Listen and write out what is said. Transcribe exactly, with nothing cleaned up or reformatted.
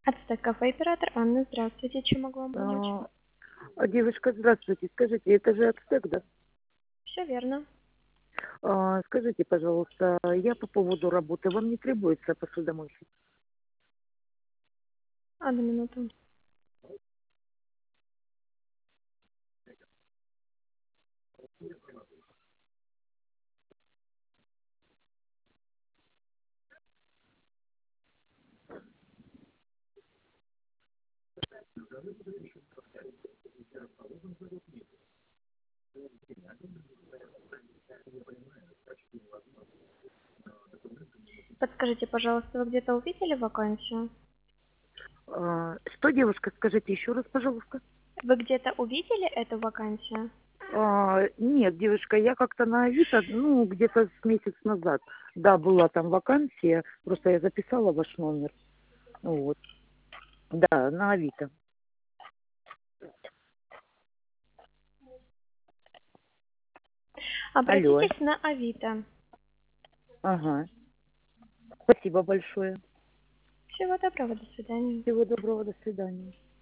Ацтек кафе, оператор Анна, здравствуйте, чем могу вам помочь? А, а, девушка, здравствуйте. Скажите, это же Ацтек, да? Все верно. А, скажите, пожалуйста, я по поводу работы. Вам не требуется посудомойщик? Одну минуту. Подскажите, пожалуйста, вы где-то увидели вакансию? А, что, девушка, скажите еще раз, пожалуйста? Вы где-то увидели эту вакансию? А, нет, девушка, я как-то на Авито, ну, где-то с месяц назад, да, была там вакансия, просто я записала ваш номер, вот, да, на Авито. Алло, Обратитесь на Авито. ага, спасибо большое, Всего доброго, до свидания. всего доброго, до свидания.